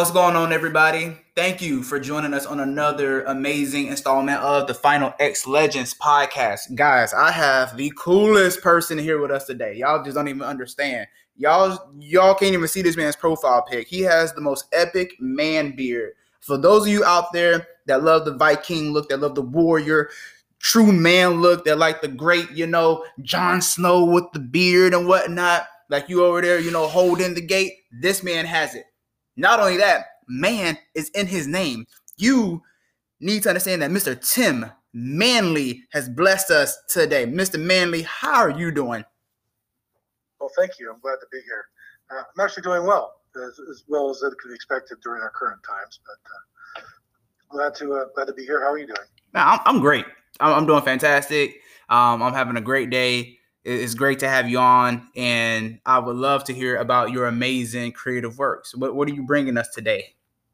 What's going on, everybody? Thank you for joining us on another amazing installment of the Final X Legends podcast. Guys, I have the coolest person here with us today. Y'all just don't even understand. Y'all can't even see this man's profile pic. He has the most epic man beard. For those of you out there that love the Viking look, that love the warrior, true man look, that like the great, Jon Snow with the beard and whatnot, like you over there, holding the gate, this man has it. Not only that, man is in his name. You need to understand that Mr. Tim Manley has blessed us today. Mr. Manley, how are you doing? Well, thank you. I'm glad to be here. I'm actually doing well as it could be expected during our current times. But glad to be here. How are you doing? I'm great. I'm doing fantastic. I'm having a great day. It's great to have you on, and I would love to hear about your amazing creative works. What are you bringing us today?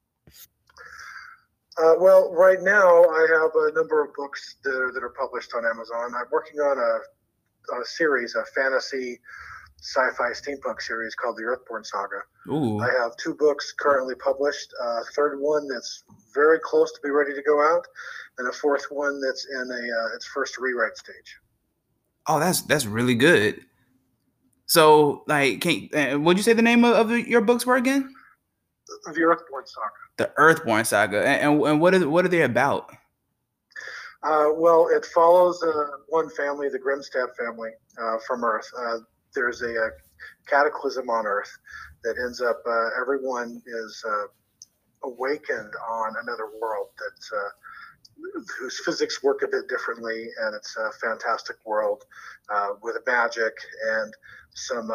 Well, right now I have a number of books that are published on Amazon. I'm working on a series, a fantasy sci-fi steampunk series called the Earthborn Saga. Ooh. I have 2 books currently published, a third one that's very close to be ready to go out, and a fourth one that's in its first rewrite stage. Oh, that's really good. So, like, what'd you say the name of your books were again? The Earthborn Saga. The Earthborn Saga, and what are they about? Well, it follows one family, the Grimstab family, from Earth. There's a cataclysm on Earth that ends up everyone is awakened on another world whose physics work a bit differently, and it's a fantastic world with magic and some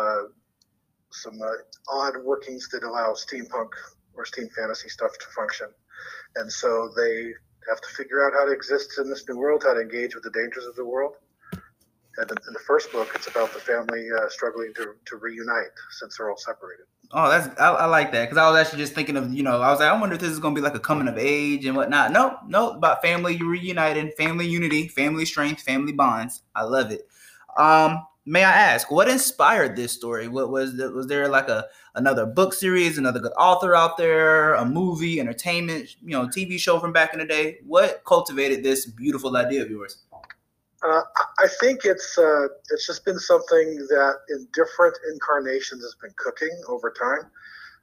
odd workings that allow steampunk or steam fantasy stuff to function. And so they have to figure out how to exist in this new world, how to engage with the dangers of the world. And in the first book, it's about the family struggling to reunite since they're all separated. Oh, I like that, because I was actually just thinking of, I was like, I wonder if this is going to be like a coming of age and whatnot. No, about family reuniting, family unity, family strength, family bonds. I love it. May I ask, what inspired this story? What was there like another book series, another good author out there, a movie, entertainment, TV show from back in the day? What cultivated this beautiful idea of yours? I think it's just been something that in different incarnations has been cooking over time.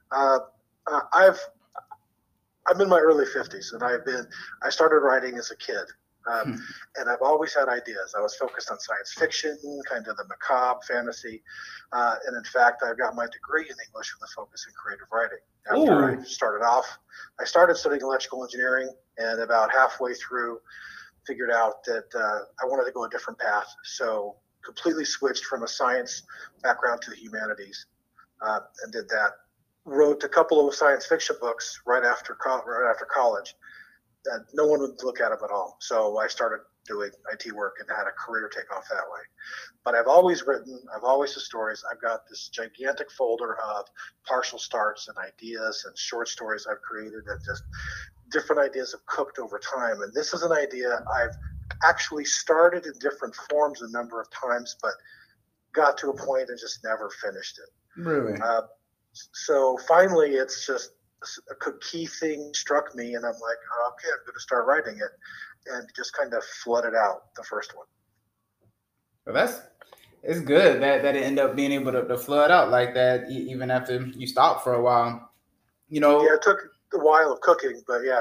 I'm in my early 50s, and I started writing as a kid. And I've always had ideas. I was focused on science fiction, kind of the macabre fantasy. And in fact, I got my degree in English with a focus in creative writing. After I started off, I started studying electrical engineering, and about halfway through, figured out that I wanted to go a different path. So completely switched from a science background to the humanities, and did that. Wrote a couple of science fiction books right after college. That no one would look at them at all. So I started doing IT work and had a career take off that way. But I've always written, I've always the stories. I've got this gigantic folder of partial starts and ideas and short stories I've created, and just different ideas have cooked over time. And this is an idea I've actually started in different forms a number of times, but got to a point and just never finished it. Really? So finally, it's just a key thing struck me, and I'm like, okay, I'm going to start writing it, and just kind of flooded out the first one. Well, it's good that it ended up being able to flood out like that, even after you stopped for a while. Yeah, it took a while of cooking, but yeah.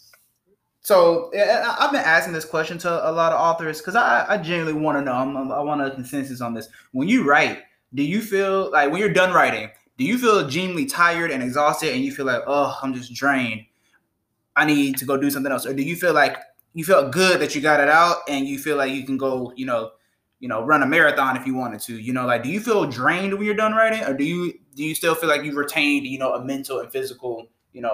So I've been asking this question to a lot of authors because I genuinely want to know. I want a consensus on this. When you write, do you feel like when you're done writing, do you feel genuinely tired and exhausted, and you feel like, oh, I'm just drained, I need to go do something else? Or do you feel like you felt good that you got it out and you feel like you can go, run a marathon if you wanted to? Like, do you feel drained when you're done writing, or do you still feel like you've retained, a mental and physical,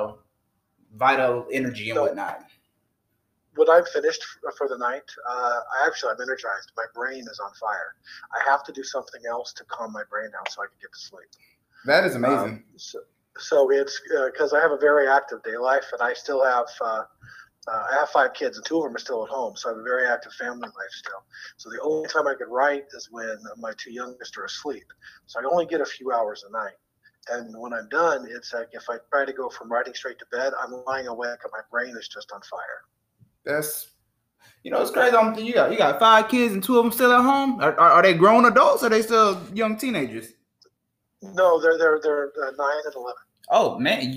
vital energy and whatnot? When I'm finished for the night, I'm energized. My brain is on fire. I have to do something else to calm my brain down so I can get to sleep. That is amazing. So it's because I have a very active day life, and I still have I have 5 kids, and 2 of them are still at home. So I have a very active family life still. So the only time I could write is when my 2 youngest are asleep. So I only get a few hours a night. And when I'm done, it's like if I try to go from writing straight to bed, I'm lying awake and my brain is just on fire. That's it's crazy. You got 5 kids and 2 of them still at home. Are they grown adults or are they still young teenagers? No, they're 9 and 11. Oh man,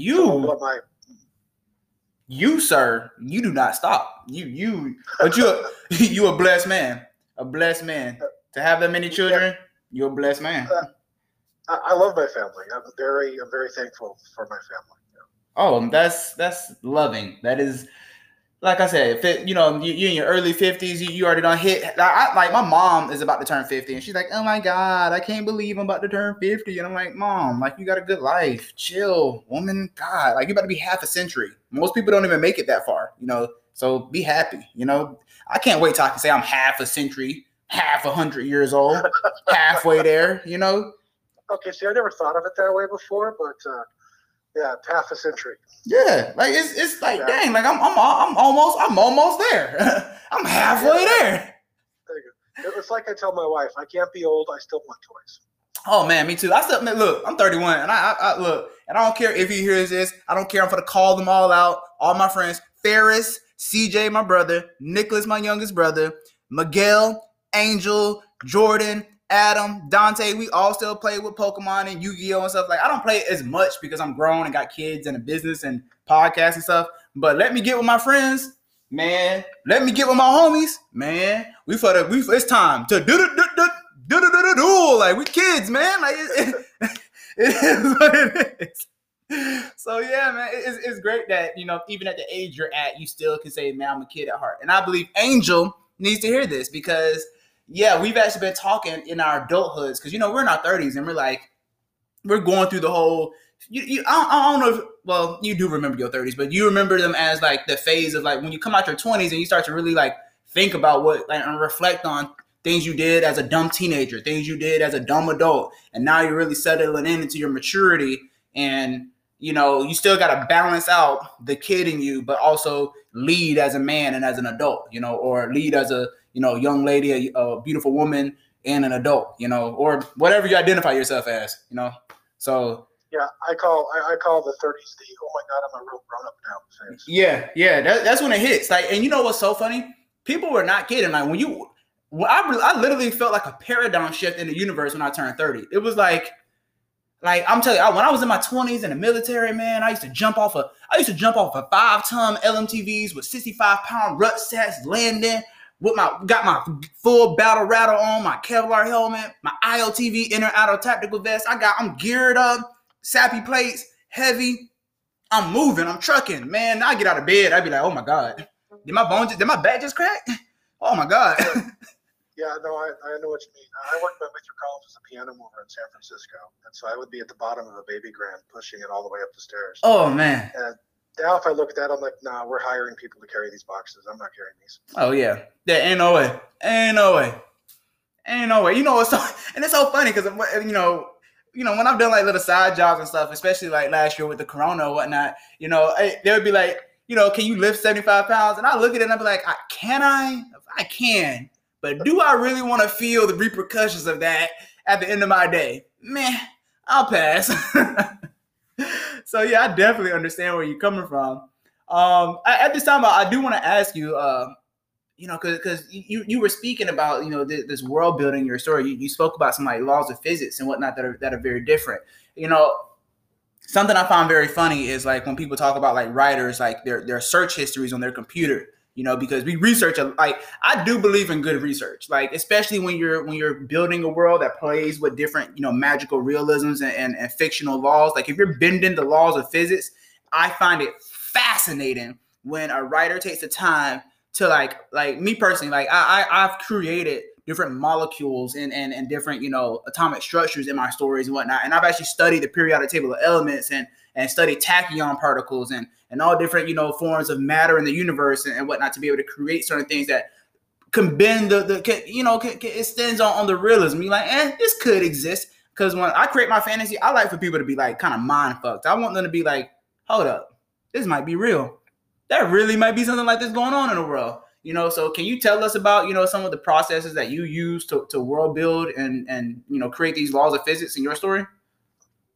you sir, you do not stop. But you a blessed man. A blessed man. To have that many children, you're a blessed man. I love my family. I'm very thankful for my family. Oh, that's loving. That is, like I said, if you in your early 50s, you already done hit. Like my mom is about to turn 50, and she's like, "Oh my God, I can't believe I'm about to turn 50." And I'm like, "Mom, like you got a good life, chill, woman. God, like you about to be half a century. Most people don't even make it that far, So be happy, I can't wait till I can say I'm half a century, half 100 years old, halfway there, Okay, see, I never thought of it that way before, but yeah, half a century. Yeah, like it's like dang, like I'm almost there. I'm halfway there. It's like I tell my wife, I can't be old. I still want toys. Oh man, me too. Look, I'm 31, and I look, and I don't care if he hears this. I don't care. I'm gonna call them all out. All my friends: Ferris, CJ, my brother; Nicholas, my youngest brother; Miguel, Angel, Jordan, Adam, Dante. We all still play with Pokemon and Yu-Gi-Oh and stuff. Like I don't play it as much because I'm grown and got kids and a business and podcasts and stuff. But let me get with my friends, man. Let me get with my homies, man. It's time to do like we kids, man. Like it is what it is. So yeah, man, it's great that even at the age you're at, you still can say, man, I'm a kid at heart. And I believe Angel needs to hear this because we've actually been talking in our adulthoods because we're in our 30s and we're going through the whole. I don't know if, well, you do remember your 30s, but you remember them as like the phase of like when you come out your 20s and you start to really like think about what and reflect on things you did as a dumb teenager, things you did as a dumb adult, and now you're really settling into your maturity, and you still got to balance out the kid in you, but also lead as a man and as an adult, or lead as a young lady, a beautiful woman, and an adult, or whatever you identify yourself as, So yeah, I call the 30s the oh my God, I'm a real grown up now phase. Yeah, that's when it hits. Like, and you know what's so funny? People were not kidding. Like I literally felt like a paradigm shift in the universe when I turned 30. It was like I'm telling you, when I was in my 20s in the military, man, I used to jump off of 5-ton LMTVs with 65-pound rucksacks landing. Got my full battle rattle on, my Kevlar helmet, my IOTV inner outer tactical vest. I'm geared up, sappy plates, heavy. I'm moving, I'm trucking, man. I get out of bed, I'd be like, oh my God, did my back just crack? Oh my God. Yeah, no, I know what you mean. I worked my way through college as a piano mover in San Francisco, and so I would be at the bottom of a baby grand, pushing it all the way up the stairs. Oh man. And now if I look at that, I'm like, nah, we're hiring people to carry these boxes. I'm not carrying these. Oh yeah. Ain't no way. And it's so funny because when I've done like little side jobs and stuff, especially like last year with the corona or whatnot, they would be like, can you lift 75 pounds? And I look at it and I'd be like, can I? I can. But do I really want to feel the repercussions of that at the end of my day? Man, I'll pass. So yeah, I definitely understand where you're coming from. At this time, I do want to ask you, because you were speaking about this world building in your story. You spoke about some like laws of physics and whatnot that are very different. Something I found very funny is like when people talk about like writers, like their search histories on their computer. Because we research like I do believe in good research, like especially when you're building a world that plays with different magical realisms and fictional laws. Like if you're bending the laws of physics, I find it fascinating when a writer takes the time to like me personally, like I've created different molecules and different atomic structures in my stories and whatnot, and I've actually studied the periodic table of elements and studied tachyon particles and all different forms of matter in the universe and whatnot to be able to create certain things that can bend it extends on the realism. You're like, this could exist. Because when I create my fantasy, I like for people to be like kind of mind fucked. I want them to be like, hold up, this might be real. There really might be something like this going on in the world. So can you tell us about some of the processes that you use to world build and create these laws of physics in your story?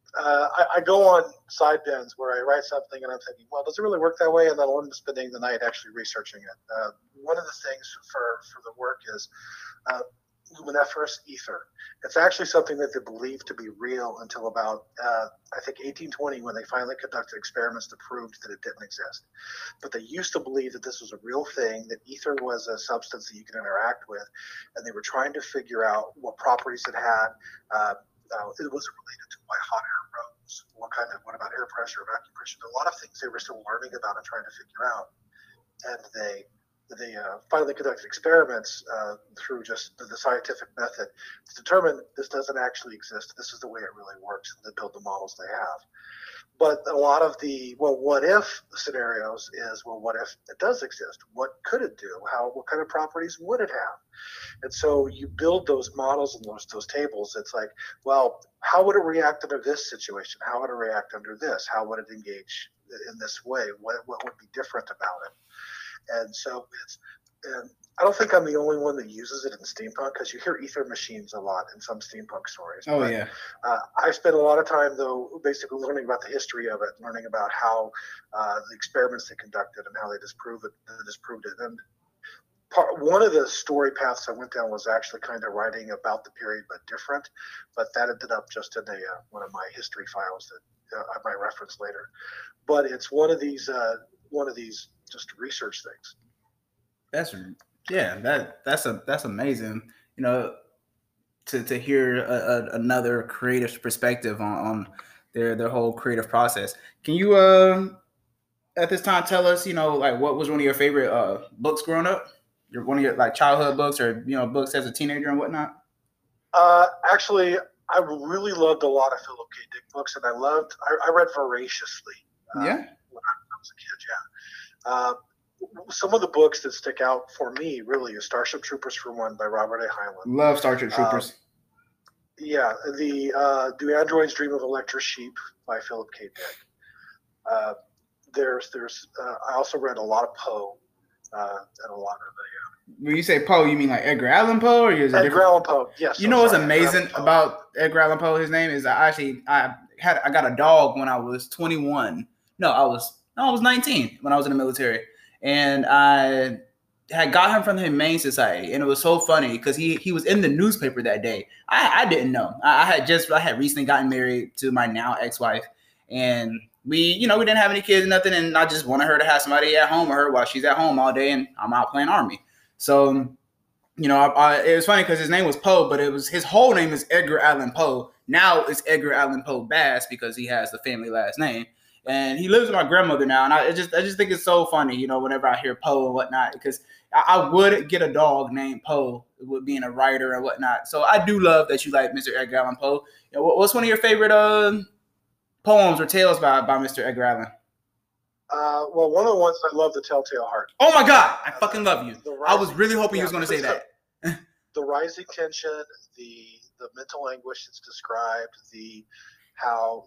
I go on side bends where I write something and I'm thinking, well, does it really work that way? And then I'm spending the night actually researching it. One of the things for the work is luminiferous ether. It's actually something that they believed to be real until about, I think, 1820, when they finally conducted experiments that proved that it didn't exist. But they used to believe that this was a real thing, that ether was a substance that you can interact with, and they were trying to figure out what properties it had. It wasn't related to why hot air rose. What about air pressure, vacuum pressure? A lot of things they were still learning about and trying to figure out. And they finally conducted experiments through just the scientific method to determine this doesn't actually exist. This is the way it really works, and to build the models they have. But a lot of the what if scenarios is, well, what if it does exist? What could it do? What kind of properties would it have? And so you build those models and those tables. It's like, well, how would it react under this situation? How would it react under this? How would it engage in this way? What would be different about it? And so and I don't think I'm the only one that uses it in steampunk, because you hear ether machines a lot in some steampunk stories. Oh, yeah. I spent a lot of time, though, basically learning about the history of it, learning about how the experiments they conducted and how they disproved it. And one of the story paths I went down was actually kind of writing about the period, but different. But that ended up just in one of my history files that I might reference later. But it's one of these just research things. That's amazing. You know, to hear another creative perspective on their whole creative process. Can you at this time tell us, like, what was one of your favorite books growing up? One of your like childhood books, or books as a teenager and whatnot? Actually, I really loved a lot of Philip K. Dick books, and I read voraciously. Yeah. When I was a kid, yeah. Some of the books that stick out for me really is Starship Troopers for one, by Robert A. Heinlein. Love Starship Troopers. Yeah, the Do Androids Dream of Electra Sheep by Philip K. Dick. I also read a lot of Poe, and a lot of when you say Poe, you mean like Edgar Allan Poe, or is it Edgar Allan Poe? Yes. What's amazing about Edgar Allan Poe? His name is I got a dog when I was 21. No, I was 19 when I was in the military, and I had got him from the Humane Society, and it was so funny because he was in the newspaper that day. I didn't know. I had recently gotten married to my now ex-wife, and we didn't have any kids or nothing, and I just wanted her to have somebody at home with her while she's at home all day, and I'm out playing Army. So, it was funny because his name was Poe, but his whole name is Edgar Allan Poe. Now it's Edgar Allan Poe Bass because he has the family last name. And he lives with my grandmother now, and I just think it's so funny, whenever I hear Poe and whatnot, because I would get a dog named Poe with being a writer and whatnot. So I do love that you like Mr. Edgar Allan Poe. What's one of your favorite poems or tales by Mr. Edgar Allan? Well, one of the ones I love, The Telltale Heart. Oh my God, I fucking love you. I was really hoping you was going to say that. The rising tension, the mental anguish that's described, how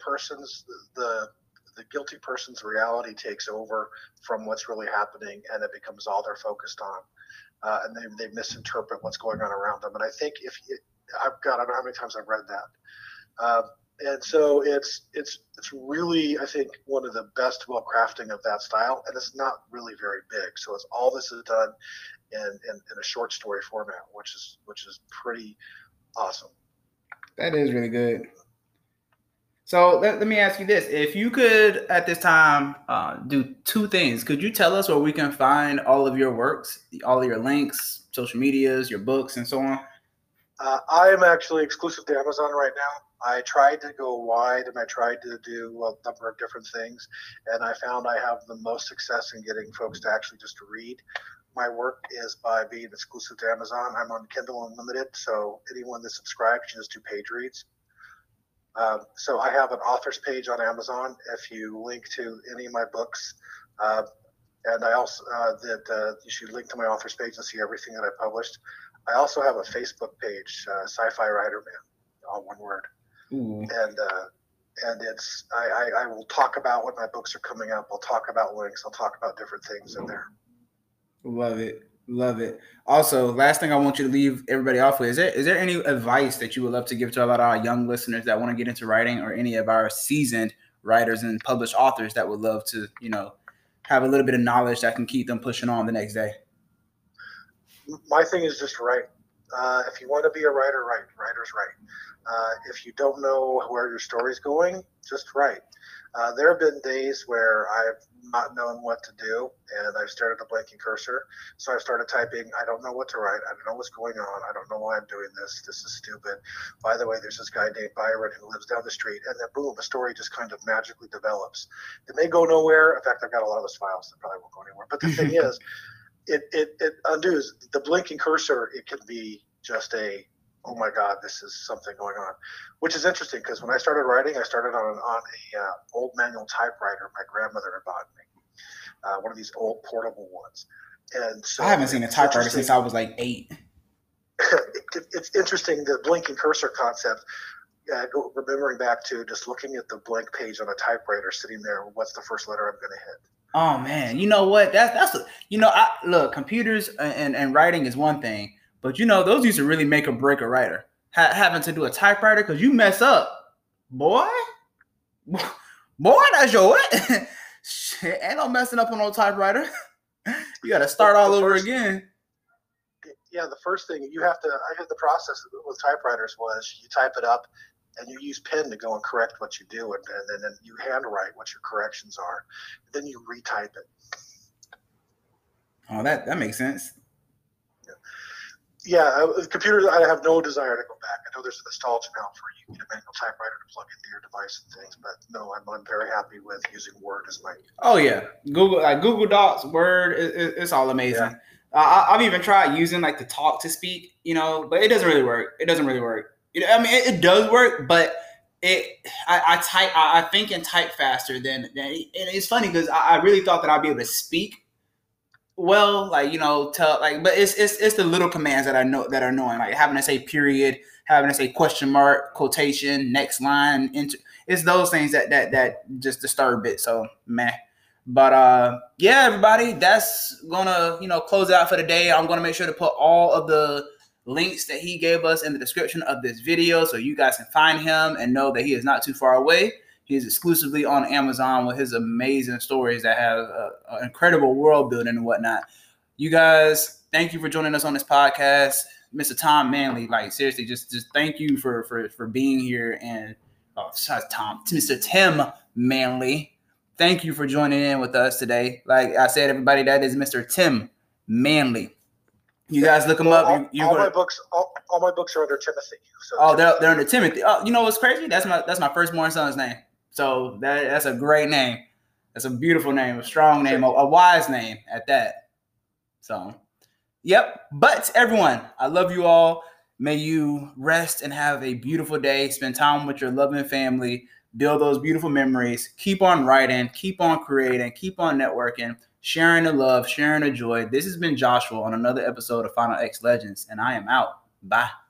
the guilty person's reality takes over from what's really happening, and it becomes all they're focused on, and they misinterpret what's going on around them. And I think I don't know how many times I've read that. And so it's really, I think, one of the best crafting of that style, and it's not really very big. So all this is done in a short story format, which is pretty awesome. That is really good. So let me ask you this: if you could at this time do two things, could you tell us where we can find all of your works, all of your links, social medias, your books, and so on? I am actually exclusive to Amazon right now. I tried to go wide, and I tried to do a number of different things, and I found I have the most success in getting folks to actually just read my work is by being exclusive to Amazon. I'm on Kindle Unlimited, so anyone that subscribes can just do page reads. So I have an author's page on Amazon if you link to any of my books. And I also you should link to my author's page and see everything that I published. I also have a Facebook page, Sci-Fi Writer Man, all one word. Ooh. And it's I will talk about when my books are coming up. I'll talk about links. I'll talk about different things in there. Love it. Love it. Also, last thing I want you to leave everybody off with, is there any advice that you would love to give to a lot of our young listeners that want to get into writing, or any of our seasoned writers and published authors that would love to, have a little bit of knowledge that can keep them pushing on the next day? My thing is just write. If you want to be a writer, write. Writers write. If you don't know where your story's going, just write. There have been days where I've not known what to do, and I've stared at the blinking cursor. So I started typing, I don't know what to write. I don't know what's going on. I don't know why I'm doing this. This is stupid. By the way, there's this guy named Byron who lives down the street, and then boom, a story just kind of magically develops. It may go nowhere. In fact, I've got a lot of those files that probably won't go anywhere. But the thing is, it undoes the blinking cursor. It can be just oh my God, this is something going on, which is interesting because when I started writing, I started on a old manual typewriter my grandmother had bought me, one of these old portable ones. And so I haven't seen a typewriter since I was like 8. It's interesting, the blinking cursor concept. Remembering back to just looking at the blank page on a typewriter sitting there, what's the first letter I'm going to hit? Oh man, you know what? Look, computers and writing is one thing, but those used to really make or break a writer. Having to do a typewriter, because you mess up, boy, that's your what? Shit, ain't no messing up on no typewriter. You got to start all over again. Yeah, the first thing I had the process with typewriters was you type it up and you use pen to go and correct what you do, and then you handwrite what your corrections are. Then you retype it. Oh, that makes sense. Yeah, computers, I have no desire to go back. I know there's a nostalgia now for you get a manual typewriter to plug into your device and things, but no, I'm very happy with using Word as my. Oh yeah, Google Docs, Word, it's all amazing. Yeah. I've even tried using like the talk to speak, but it doesn't really work. It it does work, but I think and type faster than and it's funny because I really thought that I'd be able to speak well, but it's the little commands that I know that are annoying, like having to say period, having to say question mark, quotation, next line, it's those things that just disturb it. So meh. But yeah, everybody, that's gonna close it out for the day. I'm gonna make sure to put all of the links that he gave us in the description of this video, so you guys can find him and know that he is not too far away. He is exclusively on Amazon with his amazing stories that have an incredible world building and whatnot. You guys, thank you for joining us on this podcast, Mr. Tom Manley. Like seriously, just thank you for being here. And Mr. Tim Manley. Thank you for joining in with us today. Like I said, everybody, that is Mr. Tim Manley. You guys look him up. All my books are under Timothy. So they're under Timothy. Oh, you know what's crazy? That's my firstborn son's name. So that's a great name. That's a beautiful name, a strong name, a wise name at that. So, yep. But everyone, I love you all. May you rest and have a beautiful day. Spend time with your loving family. Build those beautiful memories. Keep on writing. Keep on creating. Keep on networking. Sharing the love. Sharing the joy. This has been Joshua on another episode of Final X Legends, and I am out. Bye.